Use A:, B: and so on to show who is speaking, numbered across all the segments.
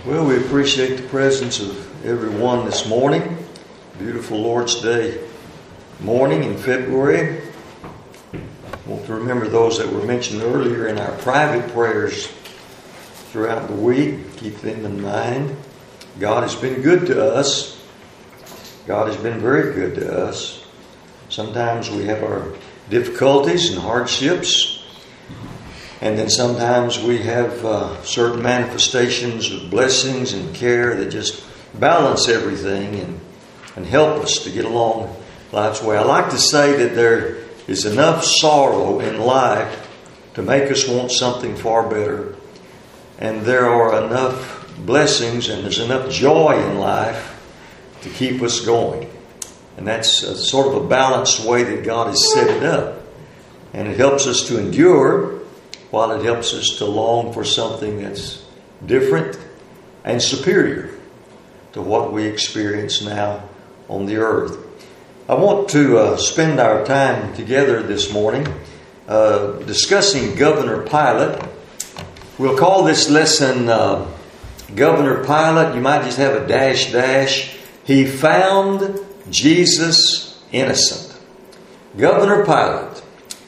A: Well, we appreciate the presence of everyone this morning. Beautiful Lord's Day morning in February. I want to remember those that were mentioned earlier in our private prayers throughout the week. Keep them in mind. God has been good to us. God has been very good to us. Sometimes we have our difficulties and hardships. And then sometimes we have certain manifestations of blessings and care that just balance everything and help us to get along life's way. I like to say that there is enough sorrow in life to make us want something far better. And there are enough blessings and there's enough joy in life to keep us going. And that's sort of a balanced way that God has set it up. And it helps us to endure, while it helps us to long for something that's different and superior to what we experience now on the earth. I want to spend our time together this morning discussing Governor Pilate. We'll call this lesson Governor Pilate. You might just have a dash. He found Jesus innocent. Governor Pilate,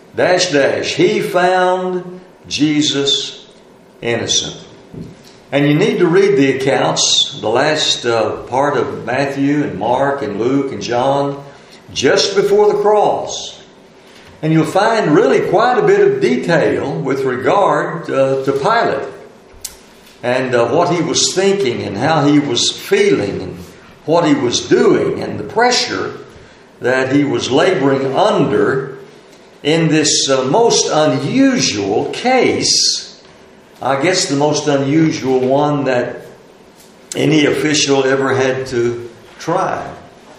A: dash. He found Jesus innocent. And you need to read the accounts, the last part of Matthew and Mark and Luke and John, just before the cross. And you'll find really quite a bit of detail with regard to Pilate and what he was thinking and how he was feeling and what he was doing and the pressure that he was laboring under in this most unusual case. I guess the most unusual one that any official ever had to try.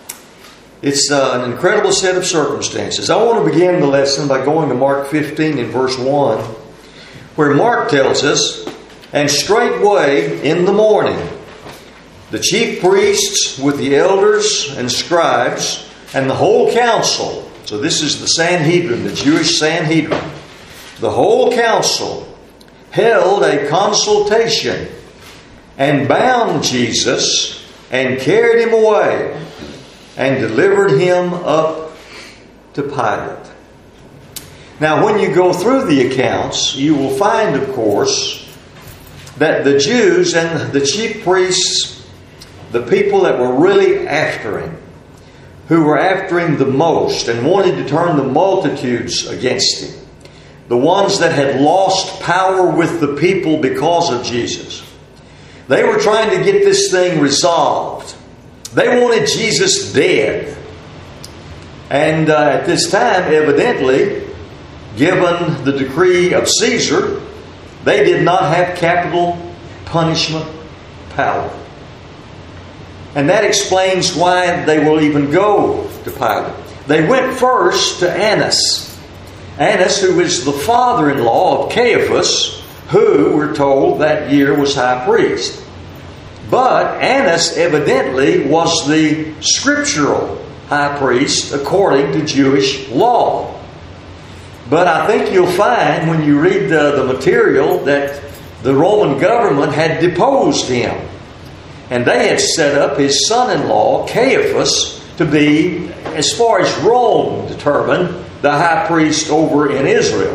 A: It's an incredible set of circumstances. I want to begin the lesson by going to Mark 15 and verse 1, where Mark tells us, "And straightway in the morning, the chief priests with the elders and scribes and the whole council," so this is the Sanhedrin, the Jewish Sanhedrin, "the whole council held a consultation and bound Jesus and carried him away and delivered him up to Pilate." Now, when you go through the accounts, you will find, of course, that the Jews and the chief priests, the people that were really after him, who were after him the most and wanted to turn the multitudes against him, the ones that had lost power with the people because of Jesus, they were trying to get this thing resolved. They wanted Jesus dead. And at this time, evidently, given the decree of Caesar, they did not have capital punishment power. And that explains why they will even go to Pilate. They went first to Annas. Annas, who is the father-in-law of Caiaphas, who, we're told, that year was high priest. But Annas evidently was the scriptural high priest according to Jewish law. But I think you'll find when you read the material that the Roman government had deposed him. And they had set up his son-in-law, Caiaphas, to be, as far as Rome determined, the high priest over in Israel.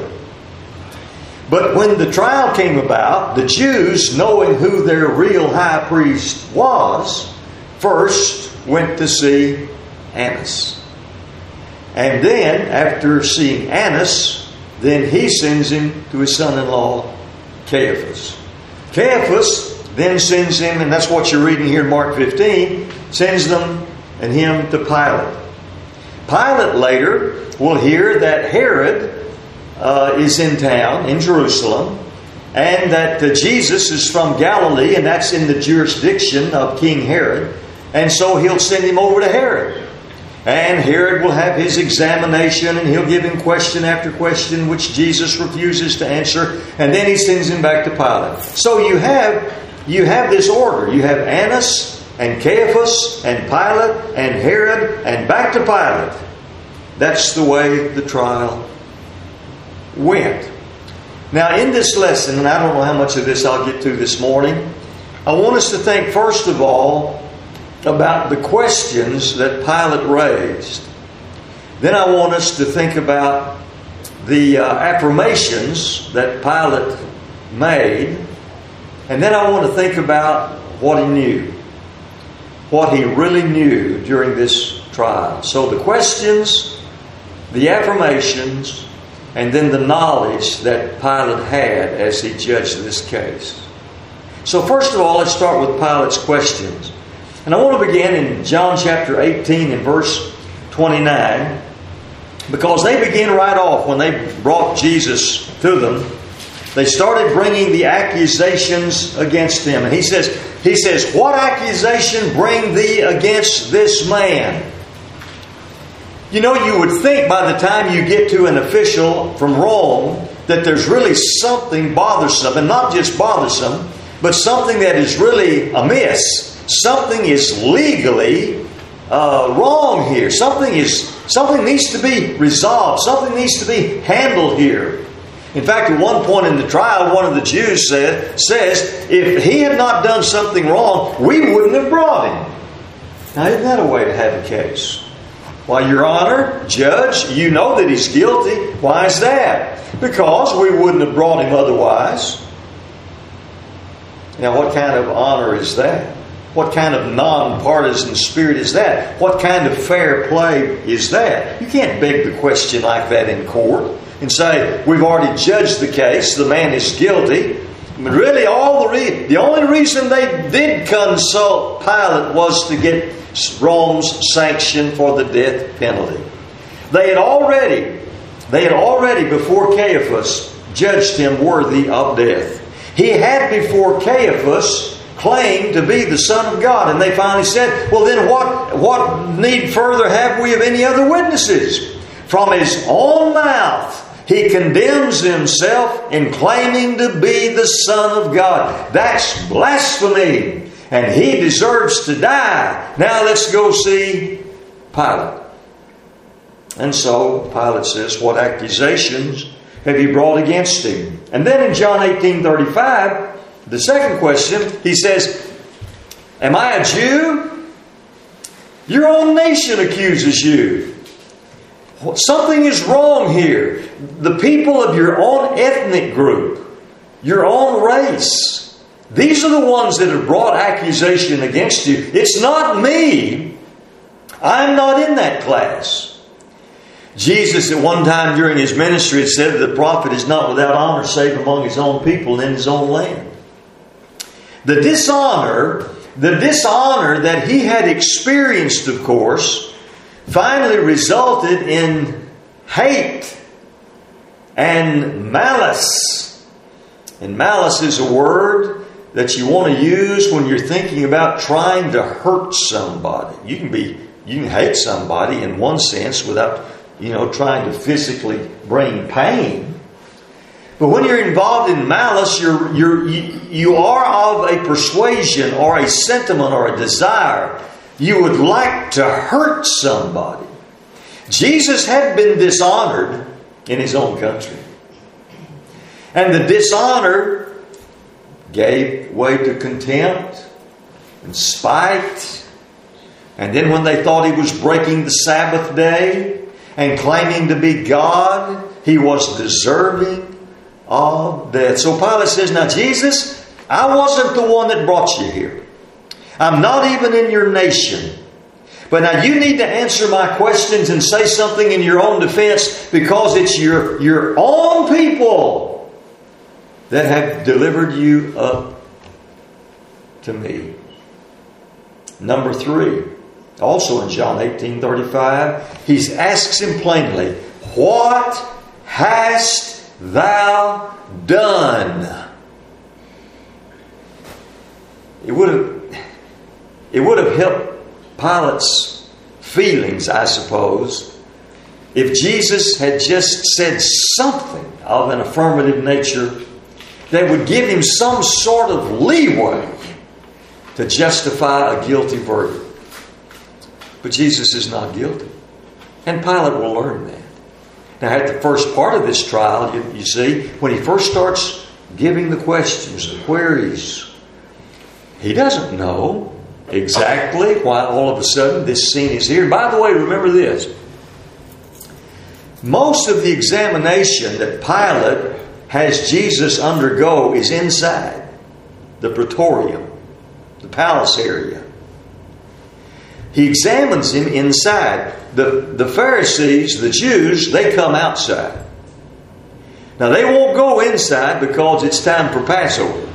A: But when the trial came about, the Jews, knowing who their real high priest was, first went to see Annas. And then, after seeing Annas, then he sends him to his son-in-law, Caiaphas. Caiaphas then sends him, and that's what you're reading here in Mark 15, sends them and him to Pilate. Pilate later will hear that Herod is in town, in Jerusalem, and that Jesus is from Galilee, and that's in the jurisdiction of King Herod. And so he'll send him over to Herod. And Herod will have his examination, and he'll give him question after question, which Jesus refuses to answer. And then he sends him back to Pilate. So you have this order. You have Annas and Caiaphas and Pilate and Herod and back to Pilate. That's the way the trial went. Now, in this lesson, and I don't know how much of this I'll get to this morning, I want us to think, first of all, about the questions that Pilate raised. Then I want us to think about the affirmations that Pilate made. And then I want to think about what he knew. What he really knew during this trial. So the questions, the affirmations, and then the knowledge that Pilate had as he judged this case. So first of all, let's start with Pilate's questions. And I want to begin in John chapter 18 and verse 29, because they begin right off when they brought Jesus to them. They started bringing the accusations against him. And he says, "What accusation bring thee against this man?" You know, you would think by the time you get to an official from Rome that there's really something bothersome, and not just bothersome, but something that is really amiss. Something is legally wrong here. Something needs to be resolved. Something needs to be handled here. In fact, at one point in the trial, one of the Jews says, if he had not done something wrong, we wouldn't have brought him. Now, isn't that a way to have a case? Why, Your Honor, Judge, you know that he's guilty. Why is that? Because we wouldn't have brought him otherwise. Now, what kind of honor is that? What kind of non-partisan spirit is that? What kind of fair play is that? You can't beg the question like that in court and say, we've already judged the case, the man is guilty. But really, the only reason they did consult Pilate was to get Rome's sanction for the death penalty. They had already, before Caiaphas, judged him worthy of death. He had before Caiaphas claimed to be the Son of God. And they finally said, well then what need further have we of any other witnesses? From his own mouth he condemns himself in claiming to be the Son of God. That's blasphemy. And he deserves to die. Now let's go see Pilate. And so Pilate says, what accusations have you brought against him? And then in John 18:35, the second question, he says, am I a Jew? Your own nation accuses you. Something is wrong here. The people of your own ethnic group, your own race, these are the ones that have brought accusation against you. It's not me. I'm not in that class. Jesus at one time during his ministry had said the prophet is not without honor save among his own people and in his own land. The dishonor that he had experienced, of course, finally resulted in hate and malice. And malice is a word that you want to use when you're thinking about trying to hurt somebody. You can hate somebody in one sense without, trying to physically bring pain. But when you're involved in malice, you are of a persuasion or a sentiment or a desire. You would like to hurt somebody. Jesus had been dishonored in his own country. And the dishonor gave way to contempt and spite. And then when they thought he was breaking the Sabbath day and claiming to be God, he was deserving of death. So Pilate says, now Jesus, I wasn't the one that brought you here. I'm not even in your nation. But now you need to answer my questions and say something in your own defense, because it's your own people that have delivered you up to me. Number 3, also in John 18:35, he asks him plainly, what hast thou done? It would have helped Pilate's feelings, I suppose, if Jesus had just said something of an affirmative nature that would give him some sort of leeway to justify a guilty verdict. But Jesus is not guilty. And Pilate will learn that. Now, at the first part of this trial, you see, when he first starts giving the questions, the queries, He doesn't know exactly why all of a sudden this scene is here. By the way, remember this. Most of the examination that Pilate has Jesus undergo is inside the praetorium, the palace area. He examines him inside. The Pharisees, the Jews, they come outside. Now they won't go inside because it's time for Passover.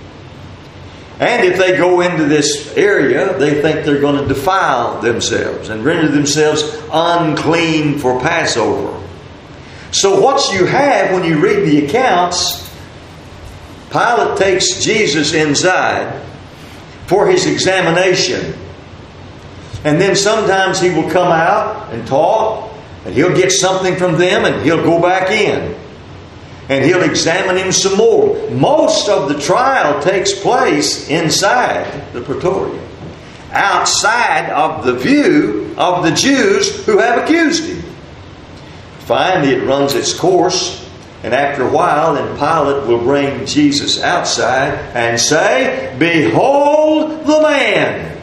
A: And if they go into this area, they think they're going to defile themselves and render themselves unclean for Passover. So what you have when you read the accounts, Pilate takes Jesus inside for his examination. And then sometimes he will come out and talk, and he'll get something from them, and he'll go back in. And he'll examine him some more. Most of the trial takes place inside the praetorium, outside of the view of the Jews who have accused him. Finally, it runs its course, and after a while, then Pilate will bring Jesus outside and say, "Behold the man!"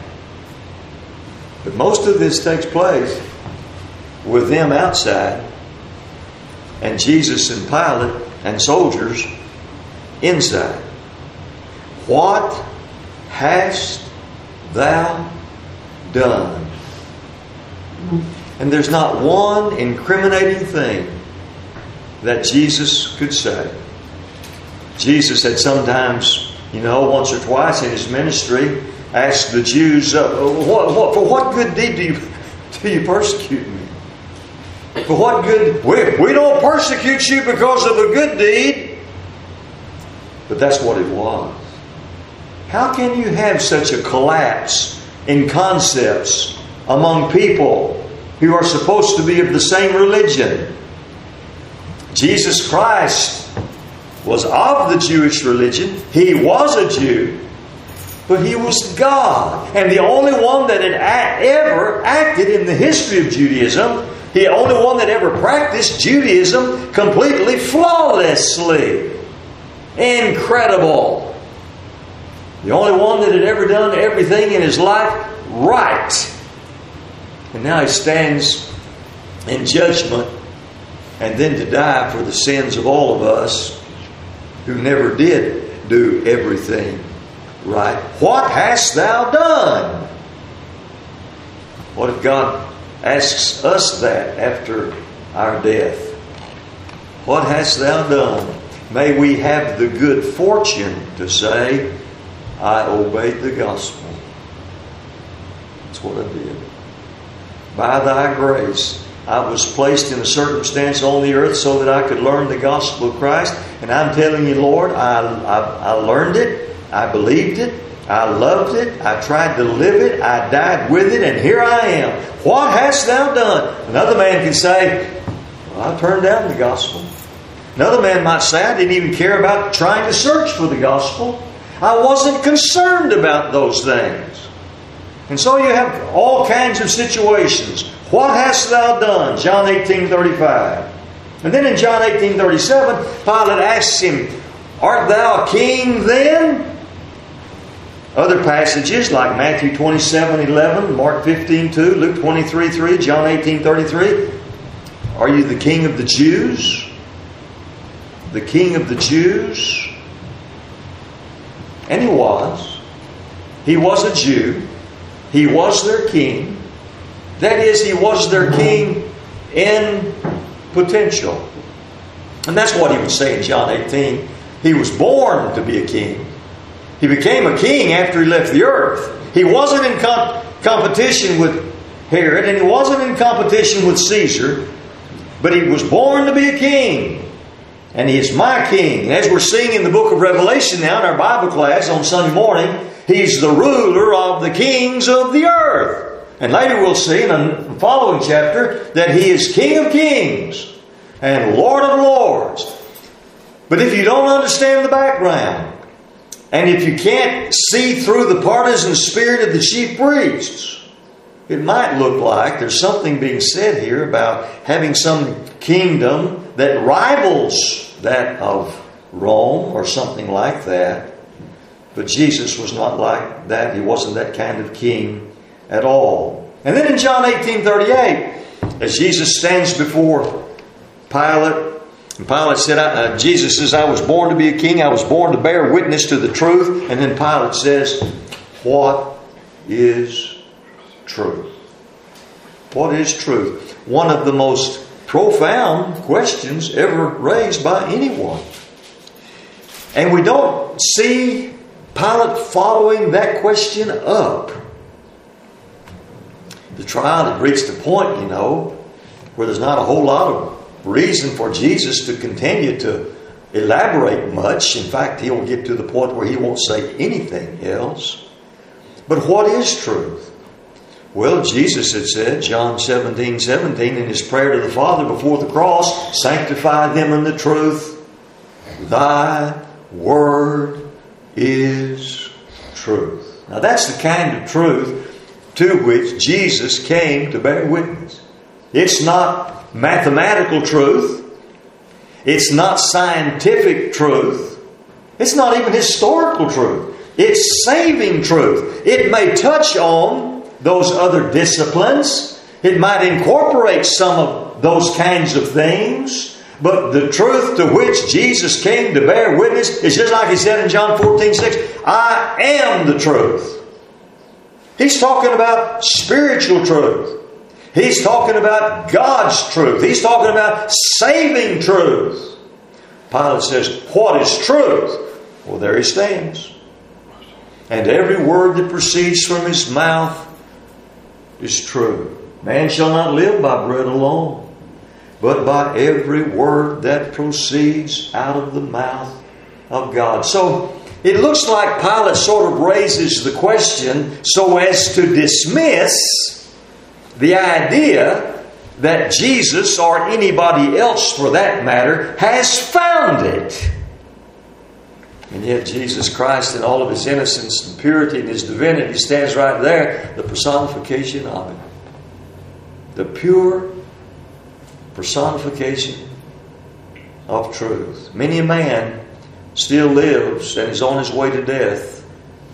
A: But most of this takes place with them outside, and Jesus and Pilate and soldiers inside. What hast thou done? And there's not one incriminating thing that Jesus could say. Jesus had sometimes, once or twice in his ministry, asked the Jews, for what good deed do you persecute me? For what good? We don't persecute you because of a good deed. But that's what it was. How can you have such a collapse in concepts among people who are supposed to be of the same religion? Jesus Christ was of the Jewish religion. He was a Jew. But He was God. And the only one that had ever acted in the history of Judaism, the only one that ever practiced Judaism completely flawlessly. Incredible. The only one that had ever done everything in his life right. And now He stands in judgment and then to die for the sins of all of us who never did do everything right. What hast thou done? What if God asks us that after our death? What hast thou done? May we have the good fortune to say, I obeyed the gospel. That's what I did. By thy grace, I was placed in a circumstance on the earth so that I could learn the gospel of Christ. And I'm telling you, Lord, I learned it. I believed it. I loved it. I tried to live it. I died with it. And here I am. What hast thou done? Another man can say, well, I turned down the gospel. Another man might say, I didn't even care about trying to search for the gospel. I wasn't concerned about those things. And so you have all kinds of situations. What hast thou done? John 18:35. And then in John 18:37, Pilate asks him, art thou a king then? Other passages like Matthew 27:11, Mark 15:2, Luke 23:3, John 18:33. Are you the king of the Jews? The king of the Jews? And he was. He was a Jew. He was their king. That is, he was their king in potential. And that's what he would say in John 18. He was born to be a king. He became a king after he left the earth. He wasn't in competition with Herod, and he wasn't in competition with Caesar, but he was born to be a king. And he is my king. And as we're seeing in the book of Revelation now in our Bible class on Sunday morning, he's the ruler of the kings of the earth. And later we'll see in the following chapter that he is King of kings and Lord of lords. But if you don't understand the background, and if you can't see through the partisan spirit of the chief priests, it might look like there's something being said here about having some kingdom that rivals that of Rome or something like that. But Jesus was not like that. He wasn't that kind of king at all. And then in John 18:38, as Jesus stands before Pilate, and Pilate said, Jesus says, I was born to be a king. I was born to bear witness to the truth. And then Pilate says, what is truth? What is truth? One of the most profound questions ever raised by anyone. And we don't see Pilate following that question up. The trial had reached a point, where there's not a whole lot of reason for Jesus to continue to elaborate much. In fact, he'll get to the point where he won't say anything else. But what is truth? Well, Jesus had said, John 17:17, in His prayer to the Father before the cross, sanctify them in the truth. Thy word is truth. Now that's the kind of truth to which Jesus came to bear witness. It's not mathematical truth. It's not scientific truth. It's not even historical truth. It's saving truth. It may touch on those other disciplines. It might incorporate some of those kinds of things. But the truth to which Jesus came to bear witness is just like He said in John 14:6, I am the truth. He's talking about spiritual truth. He's talking about God's truth. He's talking about saving truth. Pilate says, what is truth? Well, there he stands. And every word that proceeds from his mouth is true. Man shall not live by bread alone, but by every word that proceeds out of the mouth of God. So it looks like Pilate sort of raises the question so as to dismiss the idea that Jesus, or anybody else for that matter, has found it. And yet Jesus Christ, in all of His innocence and purity and His divinity, stands right there, the personification of it. The pure personification of truth. Many a man still lives and is on his way to death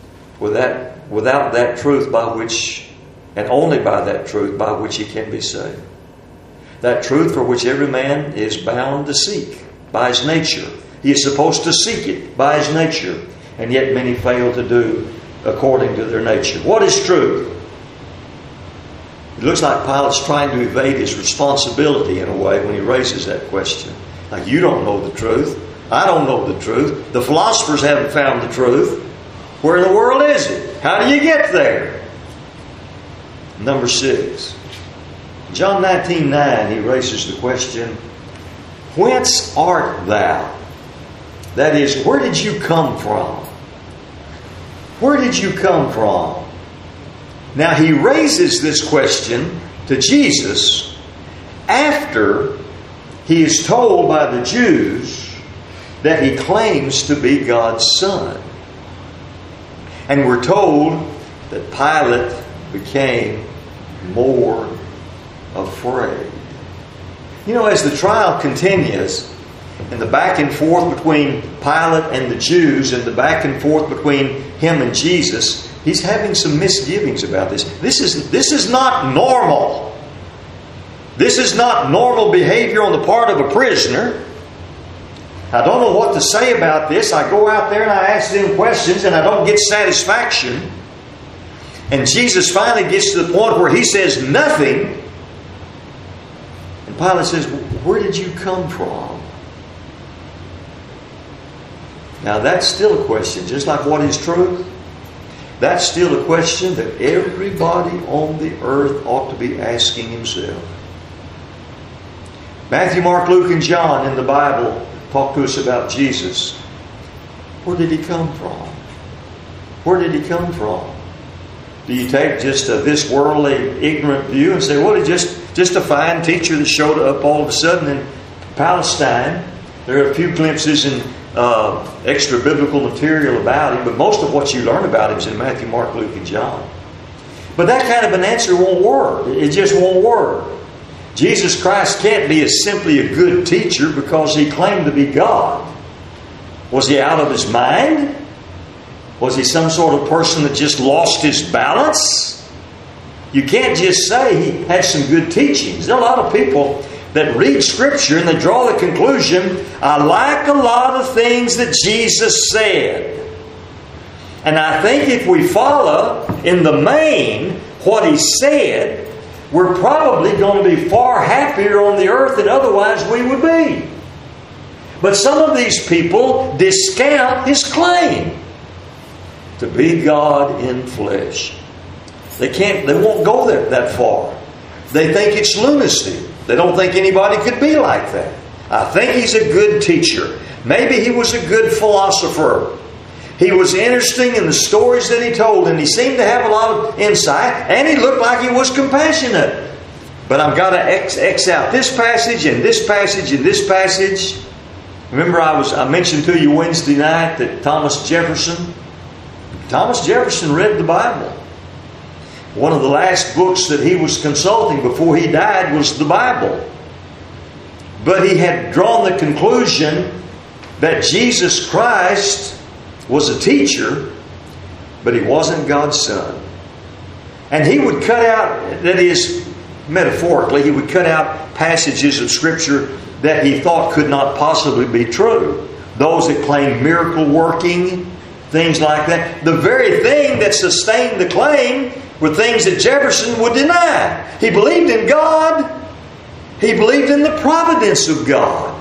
A: without that truth by which, and only by that truth by which he can be saved. That truth for which every man is bound to seek by his nature. He is supposed to seek it by his nature, and yet many fail to do according to their nature. What is truth? It looks like Pilate's trying to evade his responsibility in a way when he raises that question. Like, you don't know the truth. I don't know the truth. The philosophers haven't found the truth. Where in the world is it? How do you get there? Number 6. John 19:9, he raises the question, whence art thou? That is, where did you come from? Where did you come from? Now he raises this question to Jesus after he is told by the Jews that he claims to be God's Son. And we're told that Pilate became more afraid. As the trial continues, and the back and forth between Pilate and the Jews, and the back and forth between him and Jesus, he's having some misgivings about this. This is not normal. This is not normal behavior on the part of a prisoner. I don't know what to say about this. I go out there and I ask them questions and I don't get satisfaction. And Jesus finally gets to the point where he says nothing. And Pilate says, where did you come from? Now that's still a question, just like what is truth. That's still a question that everybody on the earth ought to be asking himself. Matthew, Mark, Luke, and John in the Bible talk to us about Jesus. Where did he come from? Where did he come from? Do you take just this worldly, ignorant view and say, well, he's just a fine teacher that showed up all of a sudden in Palestine? There are a few glimpses in extra biblical material about him, but most of what you learn about him is in Matthew, Mark, Luke, and John. But that kind of an answer won't work. It just won't work. Jesus Christ can't be simply a good teacher because he claimed to be God. Was he out of his mind? Was he some sort of person that just lost his balance? You can't just say he had some good teachings. There are a lot of people that read Scripture and they draw the conclusion, I like a lot of things that Jesus said. And I think if we follow in the main what He said, we're probably going to be far happier on the earth than otherwise we would be. But some of these people discount His claim to be God in flesh. They won't go there that far. They think it's lunacy. They don't think anybody could be like that. I think He's a good teacher. Maybe He was a good philosopher. He was interesting in the stories that He told, and He seemed to have a lot of insight, and He looked like He was compassionate. But I've got to X out this passage and this passage and this passage. Remember I mentioned to you Wednesday night that Thomas Jefferson read the Bible. One of the last books that he was consulting before he died was the Bible. But he had drawn the conclusion that Jesus Christ was a teacher, but He wasn't God's Son. And he would cut out, that is, metaphorically, he would cut out passages of Scripture that he thought could not possibly be true. Those that claim miracle working, things like that. The very thing that sustained the claim were things that Jefferson would deny. He believed in God. He believed in the providence of God.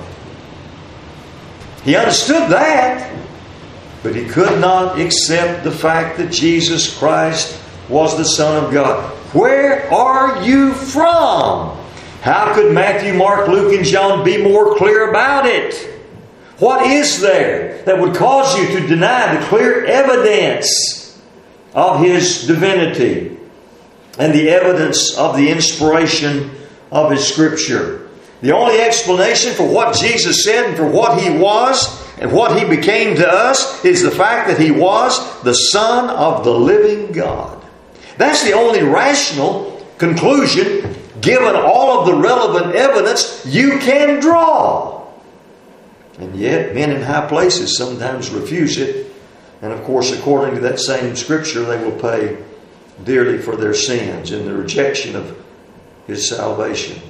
A: He understood that. But he could not accept the fact that Jesus Christ was the Son of God. Where are you from? How could Matthew, Mark, Luke, and John be more clear about it? What is there that would cause you to deny the clear evidence of His divinity and the evidence of the inspiration of His Scripture? The only explanation for what Jesus said and for what He was and what He became to us is the fact that He was the Son of the living God. That's the only rational conclusion, given all of the relevant evidence you can draw. And yet, men in high places sometimes refuse it. And of course, according to that same Scripture, they will pay dearly for their sins and the rejection of His salvation.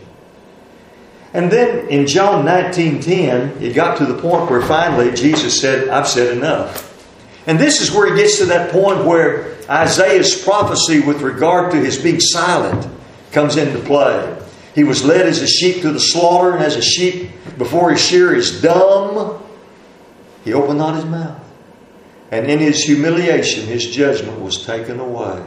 A: And then in John 19:10, it got to the point where finally Jesus said, I've said enough. And this is where He gets to that point where Isaiah's prophecy with regard to His being silent comes into play. He was led as a sheep to the slaughter, and as a sheep before his shearer is dumb, He opened not His mouth. And in His humiliation, His judgment was taken away.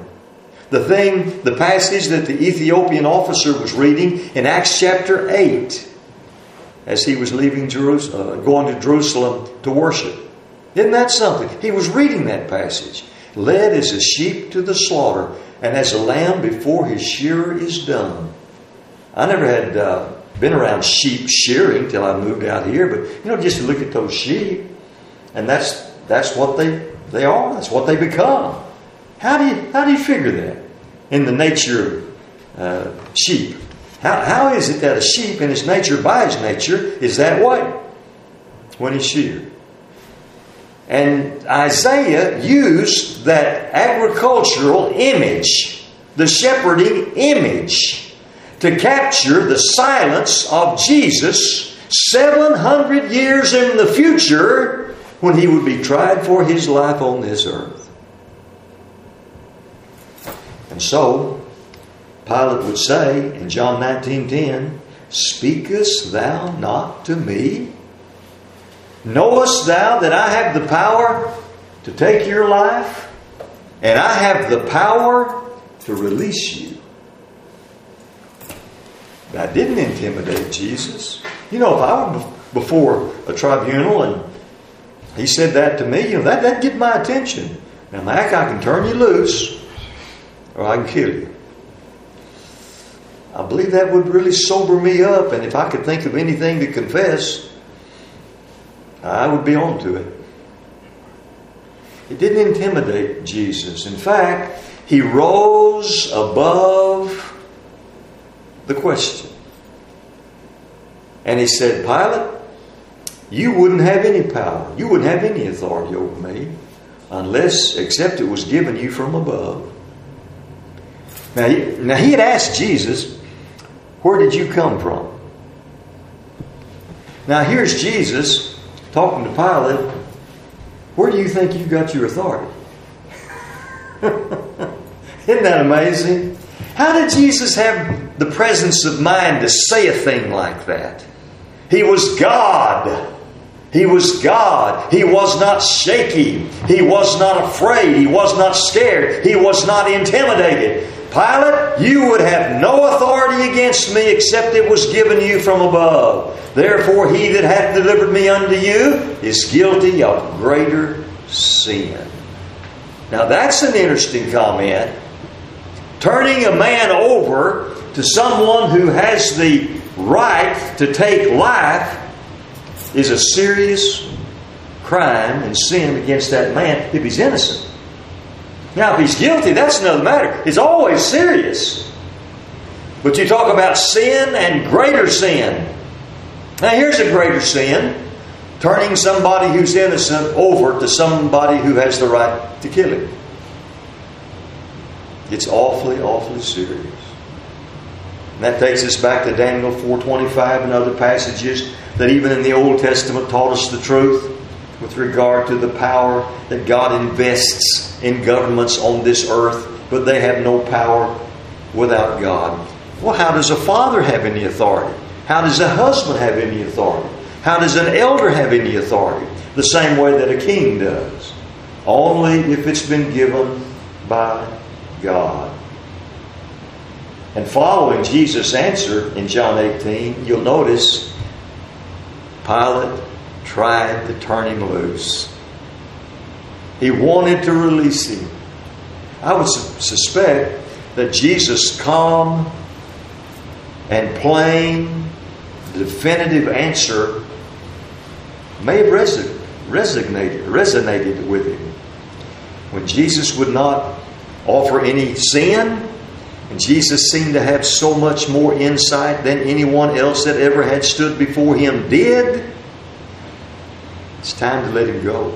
A: The passage that the Ethiopian officer was reading in Acts chapter 8, as he was leaving Jerusalem, going to Jerusalem to worship. Isn't that something? He was reading that passage. Led as a sheep to the slaughter, and as a lamb before his shearer is dumb. I never had been around sheep shearing till I moved out here, but just to look at those sheep, and that's what they are. That's what they become. How do you figure that in the nature of sheep? How is it that a sheep in its nature, by its nature, is that way when he's sheared? And Isaiah used that agricultural image, the shepherding image, to capture the silence of Jesus 700 years in the future when He would be tried for His life on this earth. And so, Pilate would say in John 19:10, Speakest thou not to me? Knowest thou that I have the power to take your life, and I have the power to release you? That didn't intimidate Jesus. If I were before a tribunal and He said that to me, that'd get my attention. Now, Mac, I can turn you loose, or I can kill you. I believe that would really sober me up, and if I could think of anything to confess, I would be on to it. It didn't intimidate Jesus. In fact, He rose above the question. And He said, Pilate, you wouldn't have any power. You wouldn't have any authority over me. except it was given you from above. Now he had asked Jesus, where did you come from? Now here's Jesus talking to Pilate. Where do you think you got your authority? Isn't that amazing? How did Jesus have the presence of mind to say a thing like that? He was God. He was God. He was not shaky. He was not afraid. He was not scared. He was not intimidated. Pilate, you would have no authority against me except it was given you from above. Therefore, he that hath delivered me unto you is guilty of greater sin. Now, that's an interesting comment. Turning a man over to someone who has the right to take life is a serious crime and sin against that man if he's innocent. Now, if he's guilty, that's another matter. It's always serious. But you talk about sin and greater sin. Now, here's a greater sin. Turning somebody who's innocent over to somebody who has the right to kill him. It's awfully, awfully serious. And that takes us back to Daniel 4:25 and other passages that even in the Old Testament taught us the truth with regard to the power that God invests in governments on this earth, but they have no power without God. Well, how does a father have any authority? How does a husband have any authority? How does an elder have any authority? The same way that a king does. Only if it's been given by God. And following Jesus' answer in John 18, you'll notice Pilate tried to turn him loose. He wanted to release him. I would suspect that Jesus' calm and plain, definitive answer may have resonated with him. When Jesus would not offer any sin, and Jesus seemed to have so much more insight than anyone else that ever had stood before him did, it's time to let him go.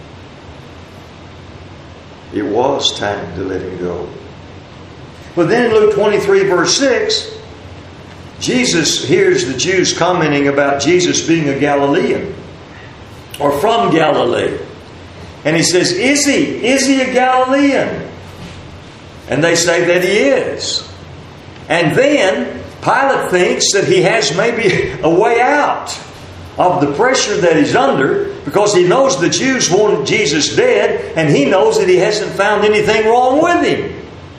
A: It was time to let him go. But then in Luke 23 verse 6, Jesus hears the Jews commenting about Jesus being a Galilean or from Galilee. And he says, Is he a Galilean? And they say that he is. And then Pilate thinks that he has maybe a way out of the pressure that he's under, because he knows the Jews wanted Jesus dead, and he knows that he hasn't found anything wrong with him.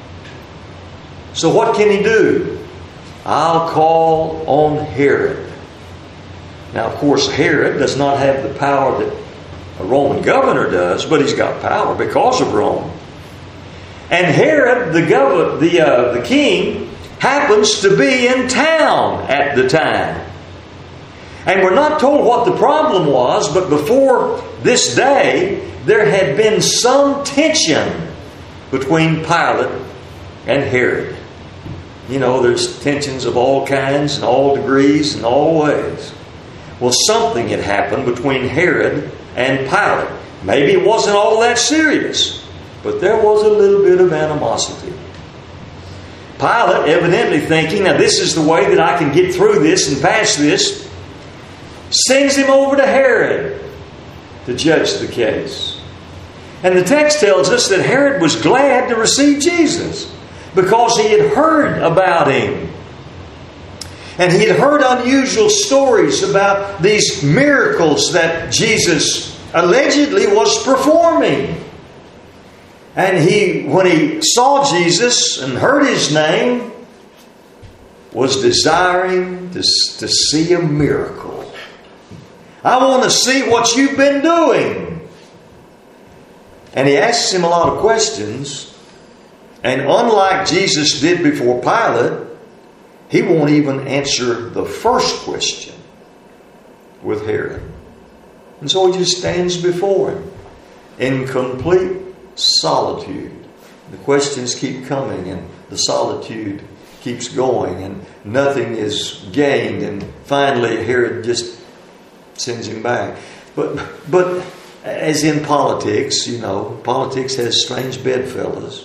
A: So what can he do? I'll call on Herod. Now, of course, Herod does not have the power that a Roman governor does, but he's got power because of Rome. And Herod, the king, happens to be in town at the time. And we're not told what the problem was, but before this day, there had been some tension between Pilate and Herod. You know, there's tensions of all kinds and all degrees and all ways. Well, something had happened between Herod and Pilate. Maybe it wasn't all that serious, but there was a little bit of animosity. Pilate, evidently thinking, now this is the way that I can get through this and pass this, sends him over to Herod to judge the case. And the text tells us that Herod was glad to receive Jesus because he had heard about him. And he had heard unusual stories about these miracles that Jesus allegedly was performing. And when he saw Jesus and heard his name, was desiring to see a miracle. I want to see what you've been doing. And he asks him a lot of questions. And unlike Jesus did before Pilate, he won't even answer the first question with Herod. And so he just stands before him in complete solitude. The questions keep coming and the solitude keeps going and nothing is gained. And finally Herod just sends him back. But as in politics, politics has strange bedfellows.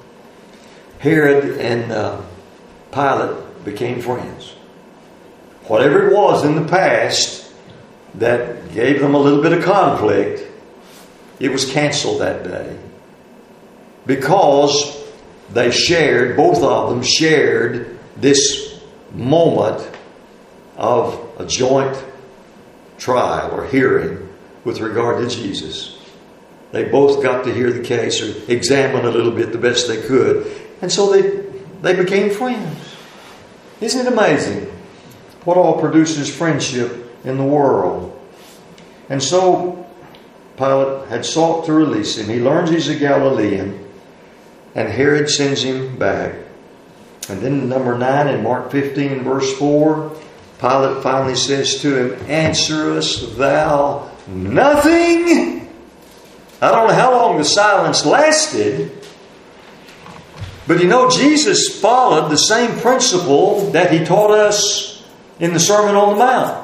A: Herod and Pilate became friends. Whatever it was in the past that gave them a little bit of conflict, it was canceled that day. Because both of them shared this moment of a joint trial or hearing with regard to Jesus. They both got to hear the case or examine a little bit the best they could. And so they became friends. Isn't it amazing what all produces friendship in the world? And so Pilate had sought to release him. He learns he's a Galilean, and Herod sends him back. And then number 9 in Mark 15 and verse 4, Pilate finally says to him, "Answerest thou nothing?" I don't know how long the silence lasted, but Jesus followed the same principle that He taught us in the Sermon on the Mount.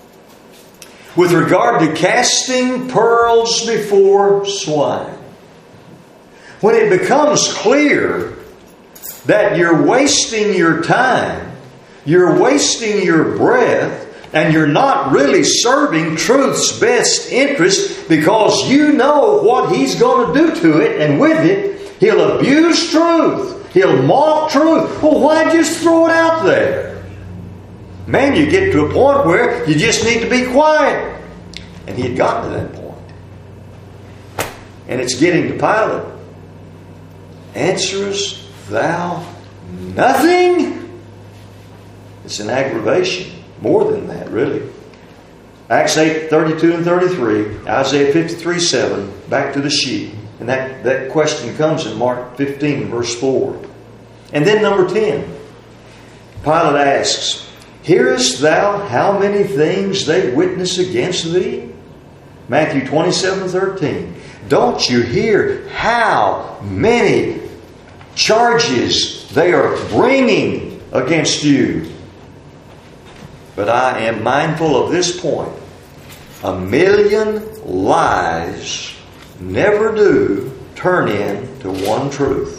A: With regard to casting pearls before swine. When it becomes clear that you're wasting your time, you're wasting your breath, and you're not really serving truth's best interest because you know what He's going to do to it, and with it, He'll abuse truth. He'll mock truth. Well, why just throw it out there? Man, you get to a point where you just need to be quiet. And he had gotten to that point. And it's getting to Pilate. "Answerest thou nothing?" It's an aggravation. More than that, really. Acts 8:32 and 33. Isaiah 53:7. Back to the sheep. And that question comes in Mark 15 verse 4. And then number 10. Pilate asks, "Hearest thou how many things they witness against thee?" Matthew 27:13. Don't you hear how many charges they are bringing against you? But I am mindful of this point. 1,000,000 lies never do turn into one truth.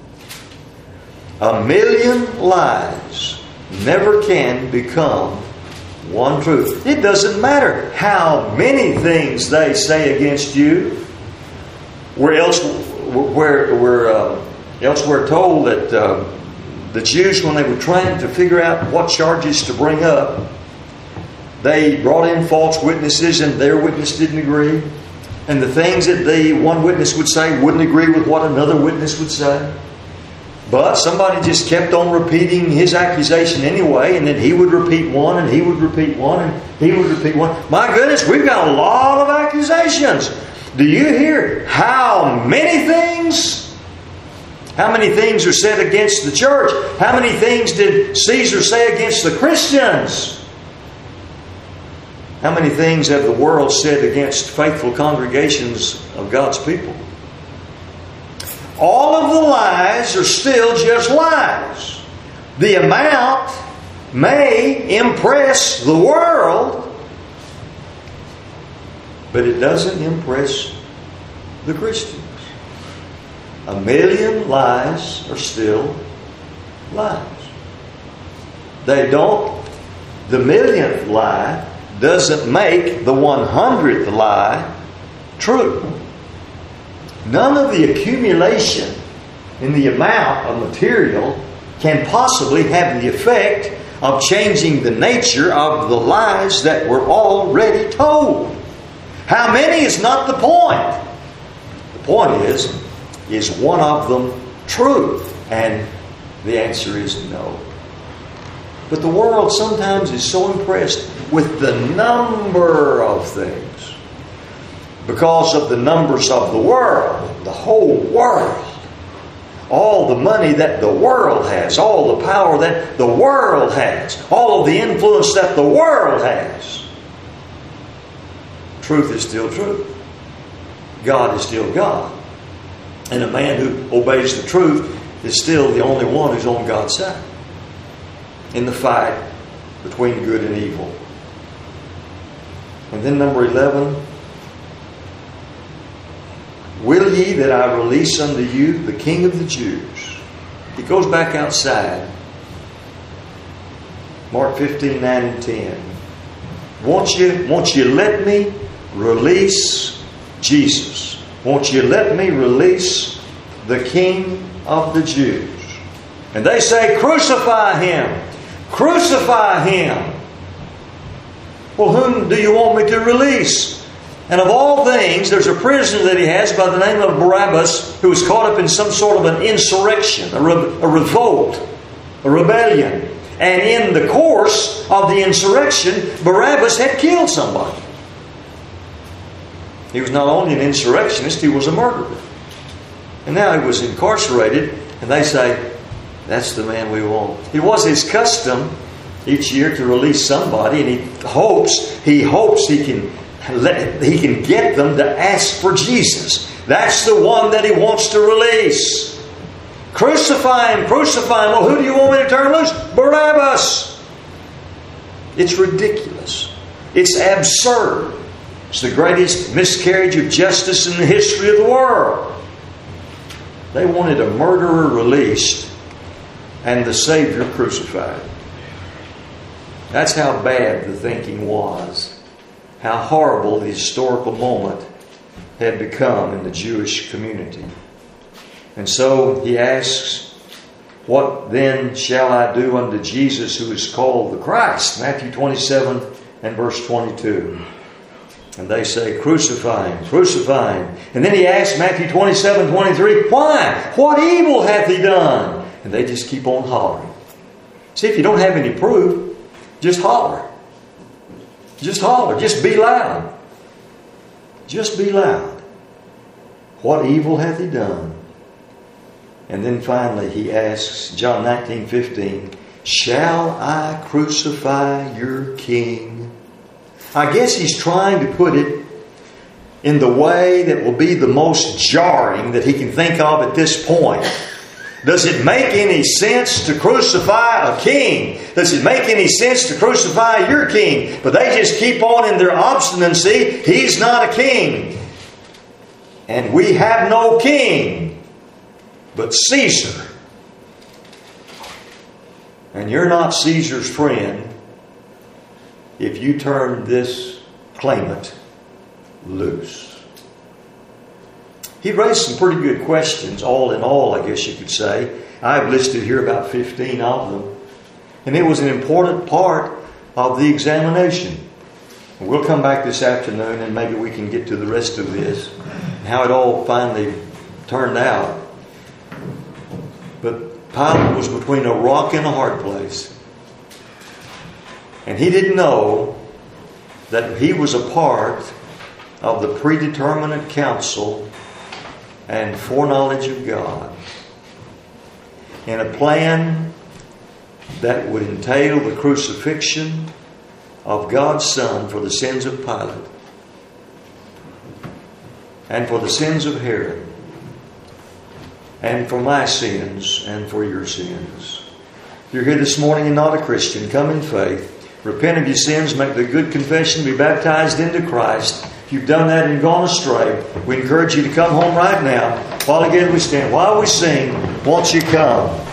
A: 1,000,000 lies never can become one truth. It doesn't matter how many things they say against you. We're elsewhere told that the Jews, when they were trying to figure out what charges to bring up, they brought in false witnesses and their witness didn't agree. And the things that one witness would say wouldn't agree with what another witness would say. But somebody just kept on repeating his accusation anyway, and then he would repeat one, and he would repeat one, and he would repeat one. My goodness, we've got a lot of accusations. Do you hear how many things? How many things are said against the church? How many things did Caesar say against the Christians? How many things have the world said against faithful congregations of God's people? All of the lies are still just lies. The amount may impress the world, but it doesn't impress the Christians. 1,000,000 lies are still lies. The 1,000,000th lie doesn't make the 100th lie true. None of the accumulation in the amount of material can possibly have the effect of changing the nature of the lies that were already told. How many is not the point. The point is one of them true? And the answer is no. But the world sometimes is so impressed with the number of things. Because of the numbers of the world, the whole world. All the money that the world has, all the power that the world has, all of the influence that the world has. Truth is still truth. God is still God. And a man who obeys the truth is still the only one who's on God's side in the fight between good and evil. And then number 11, will ye that I release unto you the King of the Jews? He goes back outside. Mark 15, 9 and 10. Won't you let me release Jesus? Won't you let me release the King of the Jews? And they say, crucify Him! Crucify Him! Well, whom do you want me to release? And of all things, there's a prisoner that he has by the name of Barabbas, who was caught up in some sort of an insurrection, a revolt, a rebellion. And in the course of the insurrection, Barabbas had killed somebody. He was not only an insurrectionist, he was a murderer. And now he was incarcerated, and they say, that's the man we want. It was his custom each year to release somebody, and he hopes he can get them to ask for Jesus. That's the one that he wants to release. Crucify Him, crucify Him. Well, who do you want me to turn loose? Barabbas. It's ridiculous. It's absurd. It's the greatest miscarriage of justice in the history of the world. They wanted a murderer released and the Savior crucified. That's how bad the thinking was. How horrible the historical moment had become in the Jewish community. And so he asks, what then shall I do unto Jesus who is called the Christ? Matthew 27 and verse 22. And they say, crucify Him, crucify Him. And then he asks, Matthew 27, 23, why? What evil hath He done? And they just keep on hollering. See, if you don't have any proof, just holler. Just holler. Just be loud. Just be loud. What evil hath He done? And then finally he asks, John 19:15, shall I crucify your King? I guess he's trying to put it in the way that will be the most jarring that he can think of at this point. Does it make any sense to crucify a king? Does it make any sense to crucify your king? But they just keep on in their obstinacy. He's not a king. And we have no king but Caesar. And you're not Caesar's friend if you turn this claimant loose. He raised some pretty good questions, all in all, I guess you could say. I've listed here about 15 of them. And it was an important part of the examination. And we'll come back this afternoon and maybe we can get to the rest of this and how it all finally turned out. But Pilate was between a rock and a hard place. And he didn't know that he was a part of the predeterminate counsel and foreknowledge of God in a plan that would entail the crucifixion of God's Son for the sins of Pilate and for the sins of Herod and for my sins and for your sins. If you're here this morning and not a Christian, come in faith. Repent of your sins, make the good confession, be baptized into Christ. If you've done that and gone astray, we encourage you to come home right now. While again we stand, while we sing, won't you come?